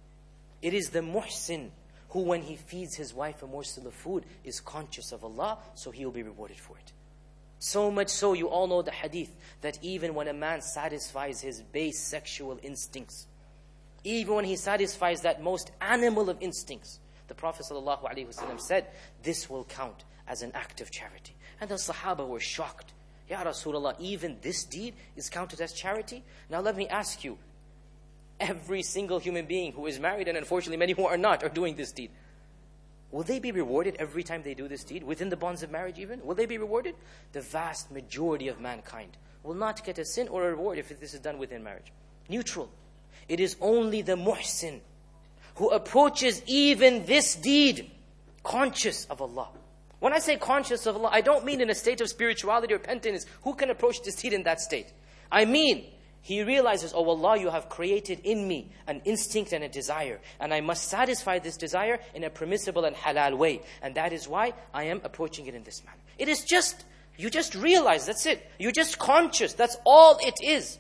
It is the muhsin who, when he feeds his wife a morsel of food, is conscious of Allah, so he will be rewarded for it. So much so, you all know the hadith, that even when a man satisfies his base sexual instincts, even when he satisfies that most animal of instincts, the Prophet ﷺ said, this will count as an act of charity. And the Sahaba were shocked. Ya Rasulullah, even this deed is counted as charity? Now let me ask you, every single human being who is married, and unfortunately many who are not, are doing this deed. Will they be rewarded every time they do this deed? Within the bonds of marriage even? Will they be rewarded? The vast majority of mankind will not get a sin or a reward if this is done within marriage. Neutral. It is only the muhsin who approaches even this deed conscious of Allah. When I say conscious of Allah, I don't mean in a state of spirituality or penitence. Who can approach this deed in that state? I mean, he realizes, oh Allah, you have created in me an instinct and a desire, and I must satisfy this desire in a permissible and halal way. And that is why I am approaching it in this manner. It is just, you just realize, that's it. You're just conscious, that's all it is.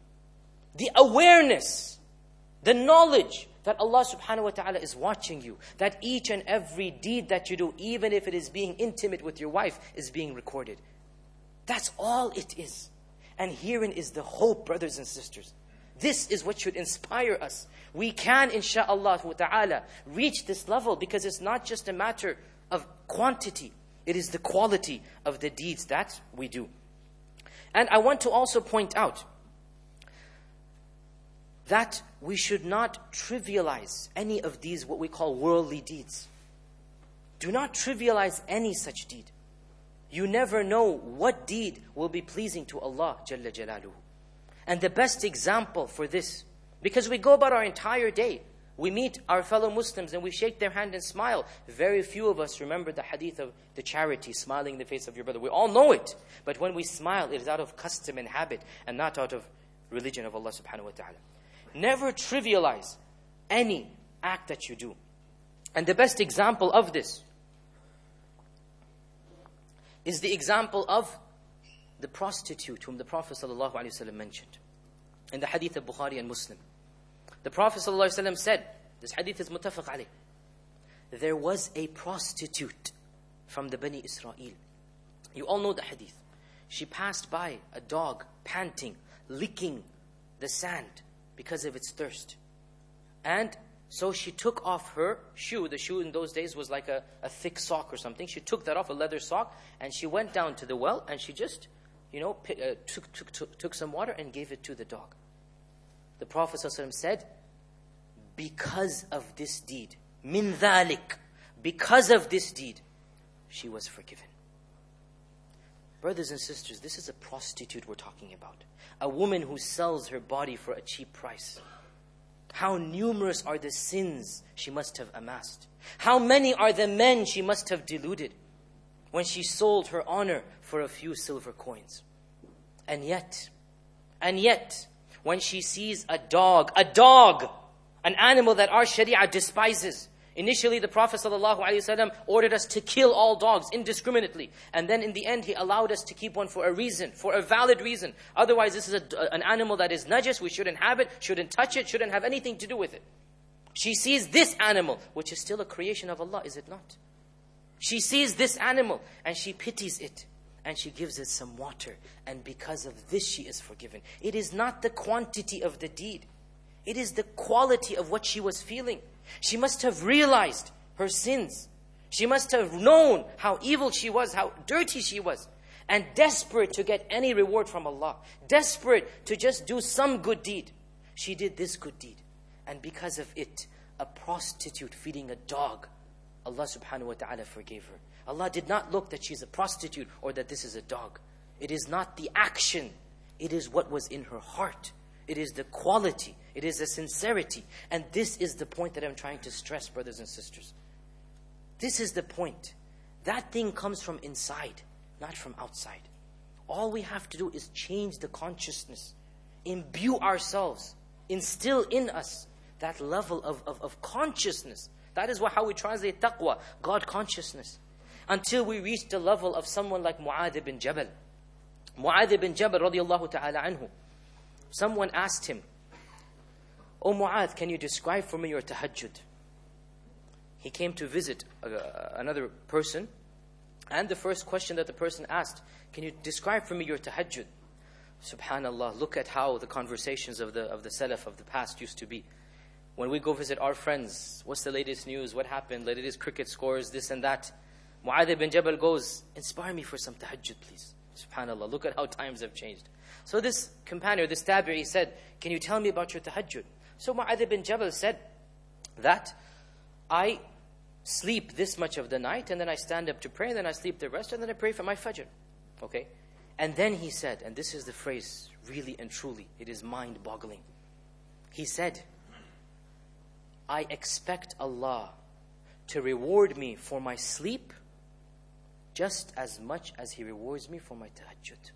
The awareness, the knowledge that Allah subhanahu wa ta'ala is watching you, that each and every deed that you do, even if it is being intimate with your wife, is being recorded. That's all it is. And herein is the hope, brothers and sisters. This is what should inspire us. We can, insha'Allah ta'ala, reach this level, because it's not just a matter of quantity. It is the quality of the deeds that we do. And I want to also point out that we should not trivialize any of these, what we call worldly deeds. Do not trivialize any such deed. You never know what deed will be pleasing to Allah Jalla Jalaluhu. And the best example for this, because we go about our entire day, we meet our fellow Muslims and we shake their hand and smile. Very few of us remember the hadith of the charity, smiling in the face of your brother. We all know it. But when we smile, it is out of custom and habit and not out of religion of Allah subhanahu wa ta'ala. Never trivialize any act that you do. And the best example of this is the example of the prostitute whom the Prophet ﷺ mentioned in the hadith of Bukhari and Muslim. The Prophet ﷺ said, this hadith is muttafaq alayh, there was a prostitute from the Bani Israel. You all know the hadith. She passed by a dog panting, licking the sand because of its thirst. And so she took off her shoe. The shoe in those days was like a, a thick sock or something. She took that off, a leather sock, and she went down to the well and she just, you know, pick, uh, took, took, took, took some water and gave it to the dog. The Prophet ﷺ said, because of this deed, min dhalik, because of this deed, she was forgiven. Brothers and sisters, this is a prostitute we're talking about. A woman who sells her body for a cheap price. How numerous are the sins she must have amassed. How many are the men she must have deluded when she sold her honor for a few silver coins. And yet, and yet, when she sees a dog, a dog, an animal that our Sharia despises, Initially, the Prophet ﷺ ordered us to kill all dogs indiscriminately. And then in the end, he allowed us to keep one for a reason, for a valid reason. Otherwise, this is a, an animal that is najis. We shouldn't have it, shouldn't touch it, shouldn't have anything to do with it. She sees this animal, which is still a creation of Allah, is it not? She sees this animal and she pities it. And she gives it some water. And because of this, she is forgiven. It is not the quantity of the deed. It is the quality of what she was feeling. She must have realized her sins. She must have known how evil she was, how dirty she was. And desperate to get any reward from Allah. Desperate to just do some good deed. She did this good deed. And because of it, a prostitute feeding a dog, Allah subhanahu wa ta'ala forgave her. Allah did not look that she's a prostitute or that this is a dog. It is not the action. It is what was in her heart. It is the quality. It is the sincerity. And this is the point that I'm trying to stress, brothers and sisters. This is the point. That thing comes from inside, not from outside. All we have to do is change the consciousness. Imbue ourselves. Instill in us that level of, of, of consciousness. That is what, how we translate taqwa, God consciousness. Until we reach the level of someone like Mu'adh ibn Jabal. Mu'adh ibn Jabal radiallahu ta'ala anhu. Someone asked him, "Oh Mu'adh, can you describe for me your tahajjud?" He came to visit uh, another person. And the first question that the person asked, "Can you describe for me your tahajjud?" Subhanallah, look at how the conversations of the, of the Salaf of the past used to be. When we go visit our friends, what's the latest news? What happened? Latest cricket scores, this and that. Mu'adh ibn Jabal goes, "Inspire me for some tahajjud, please." Subhanallah, look at how times have changed. So this companion, this tabi'i said, "Can you tell me about your tahajjud?" So Mu'adh ibn Jabal said that I sleep this much of the night, and then I stand up to pray, and then I sleep the rest, and then I pray for my fajr. Okay? And then he said, and this is the phrase, really and truly, it is mind-boggling. He said, "I expect Allah to reward me for my sleep just as much as He rewards me for my tahajjud."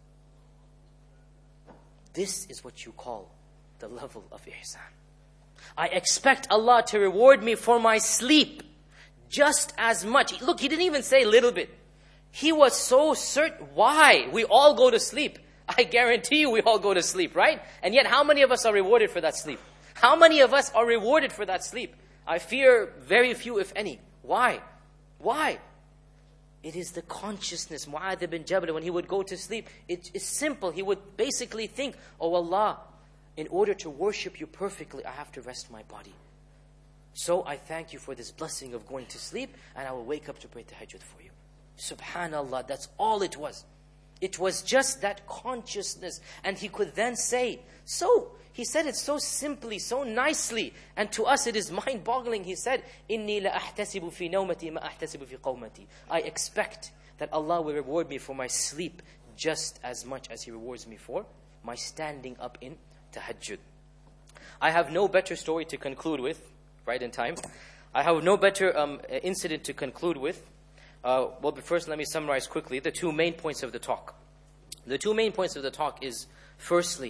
This is what you call the level of ihsan. I expect Allah to reward me for my sleep just as much. Look, he didn't even say little bit. He was so certain. Why? We all go to sleep. I guarantee you we all go to sleep, right? And yet how many of us are rewarded for that sleep? How many of us are rewarded for that sleep? I fear very few, if any. Why? Why? It is the consciousness. Mu'adh ibn Jabal, when he would go to sleep, it is simple. He would basically think, "Oh Allah, in order to worship you perfectly, I have to rest my body. So I thank you for this blessing of going to sleep, and I will wake up to pray tahajjud for you." Subhanallah, that's all it was. It was just that consciousness. And he could then say, so, he said it so simply, so nicely. And to us it is mind-boggling. He said, "Inni la ahtasibu fi nawmati ma ahtasibu fi qawmati." I expect that Allah will reward me for my sleep just as much as He rewards me for my standing up in tahajjud. I have no better story to conclude with, right in time. I have no better um, incident to conclude with. Uh, well, but first let me summarize quickly the two main points of the talk. The two main points of the talk is, firstly,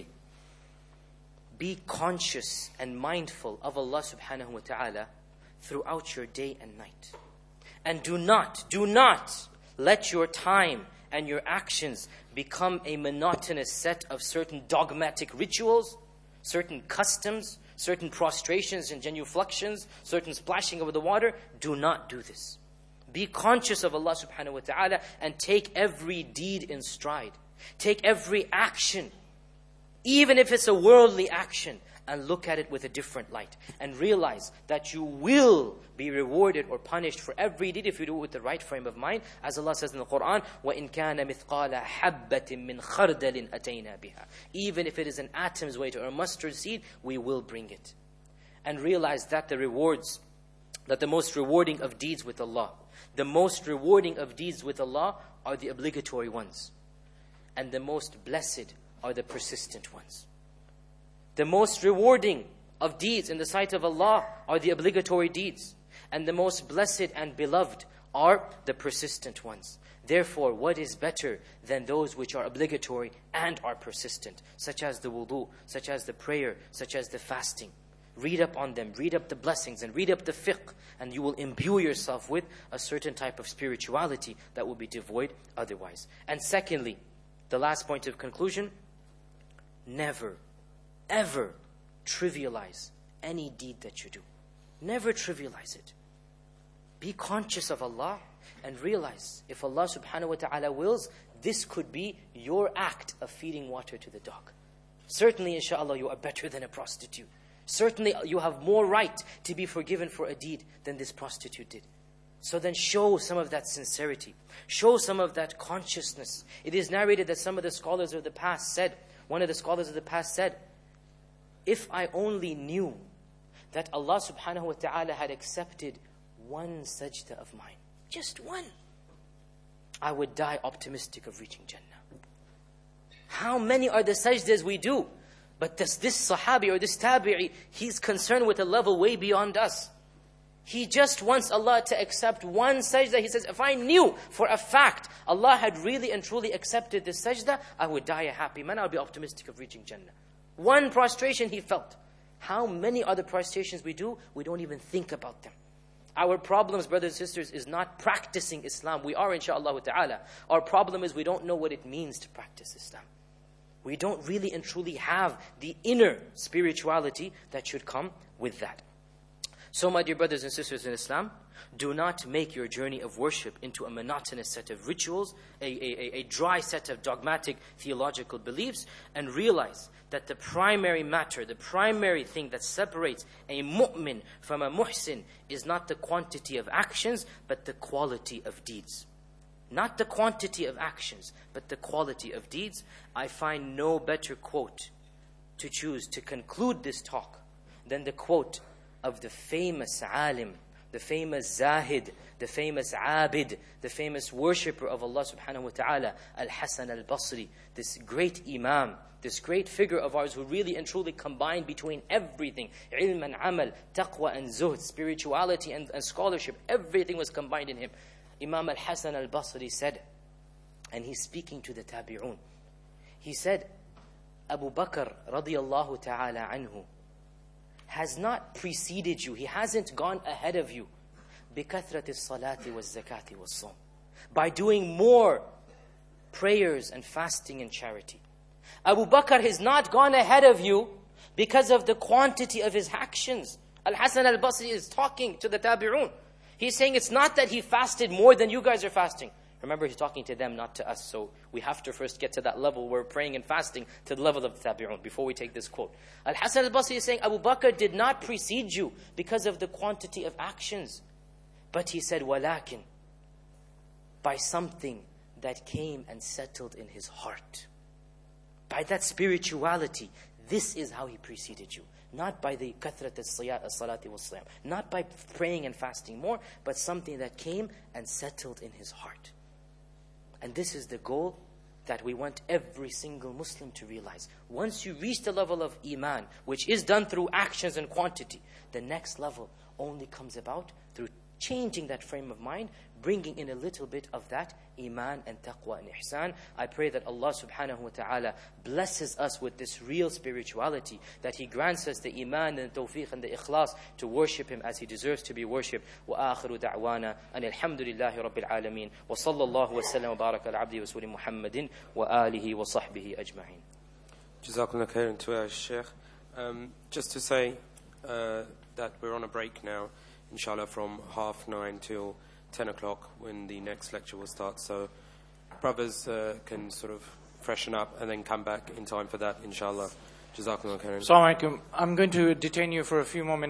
be conscious and mindful of Allah subhanahu wa ta'ala throughout your day and night. And do not, do not let your time and your actions become a monotonous set of certain dogmatic rituals, certain customs, certain prostrations and genuflections, certain splashing over the water. Do not do this. Be conscious of Allah subhanahu wa ta'ala and take every deed in stride. Take every action, even if it's a worldly action, and look at it with a different light. And realize that you will be rewarded or punished for every deed if you do it with the right frame of mind. As Allah says in the Quran, وَإِن كَانَ مِثْقَالَ حَبَّةٍ مِّنْ خَرْدَلٍ أَتَيْنَا بِهَا. Even if it is an atom's weight or a mustard seed, we will bring it. And realize that the rewards, that the most rewarding of deeds with Allah, the most rewarding of deeds with Allah are the obligatory ones. And the most blessed are the persistent ones. The most rewarding of deeds in the sight of Allah are the obligatory deeds. And the most blessed and beloved are the persistent ones. Therefore, what is better than those which are obligatory and are persistent, such as the wudu, such as the prayer, such as the fasting? Read up on them, read up the blessings, and read up the fiqh, and you will imbue yourself with a certain type of spirituality that will be devoid otherwise. And secondly, the last point of conclusion, never, ever trivialize any deed that you do. Never trivialize it. Be conscious of Allah and realize if Allah subhanahu wa ta'ala wills, this could be your act of feeding water to the dog. Certainly, inshallah, you are better than a prostitute. Certainly, you have more right to be forgiven for a deed than this prostitute did. So then show some of that sincerity. Show some of that consciousness. It is narrated that some of the scholars of the past said, one of the scholars of the past said, if I only knew that Allah subhanahu wa ta'ala had accepted one sajda of mine, just one, I would die optimistic of reaching Jannah. How many are the sajdas we do? But this, this sahabi or this tabi'i, he's concerned with a level way beyond us. He just wants Allah to accept one sajda. He says, if I knew for a fact Allah had really and truly accepted this sajda, I would die a happy man. I would be optimistic of reaching Jannah. One prostration he felt. How many other prostrations we do, we don't even think about them. Our problems, brothers and sisters, is not practicing Islam. We are, inshaAllah ta'ala. Our problem is we don't know what it means to practice Islam. We don't really and truly have the inner spirituality that should come with that. So my dear brothers and sisters in Islam, do not make your journey of worship into a monotonous set of rituals, a, a, a dry set of dogmatic theological beliefs, and realize that the primary matter, the primary thing that separates a mu'min from a muhsin is not the quantity of actions, but the quality of deeds. Not the quantity of actions, but the quality of deeds. I find no better quote to choose to conclude this talk than the quote of the famous alim, the famous zahid, the famous abid, the famous worshipper of Allah subhanahu wa ta'ala, Al-Hasan al-Basri, this great imam, this great figure of ours who really and truly combined between everything, ilm and amal, taqwa and zuhd, spirituality and, and scholarship, everything was combined in him. Imam Al-Hasan al-Basri said, and he's speaking to the tabi'un, he said, Abu Bakr radiyallahu ta'ala anhu has not preceded you, he hasn't gone ahead of you بِكَثْرَةِ الصَّلَاةِ وَالزَّكَاةِ وَالصَّوْمِ, by doing more prayers and fasting and charity. Abu Bakr has not gone ahead of you because of the quantity of his actions. Al-Hasan al-Basri is talking to the tabi'un. He's saying it's not that he fasted more than you guys are fasting. Remember, he's talking to them, not to us. So we have to first get to that level where we're praying and fasting to the level of the tabi'un before we take this quote. Al-Hasan al-Basri is saying, Abu Bakr did not precede you because of the quantity of actions. But he said, walakin, by something that came and settled in his heart. By that spirituality, this is how he preceded you. Not by the kathrat as-salati was-siyam, not by praying and fasting more, but something that came and settled in his heart. And this is the goal that we want every single Muslim to realize. Once you reach the level of iman, which is done through actions and quantity, the next level only comes about through changing that frame of mind, bringing in a little bit of that iman and taqwa and ihsan. I pray that Allah subhanahu wa ta'ala blesses us with this real spirituality, that He grants us the iman and the tawfiq and the ikhlas to worship Him as He deserves to be worshipped. Wa akhiru da'wana an alhamdulillahi rabbil alameen wa sallallahu wa sallam wa baraka ala abdi wa rasuli Muhammadin wa alihi wa sahbihi ajma'in. Jazakallah khairan to our Sheikh. Um, just to say uh, that we're on a break now, inshallah, from half nine till ten o'clock when the next lecture will start. So brothers uh, can sort of freshen up and then come back in time for that, inshallah. Jazakallah khairan. Assalamu alaikum. I'm going to detain you for a few more minutes.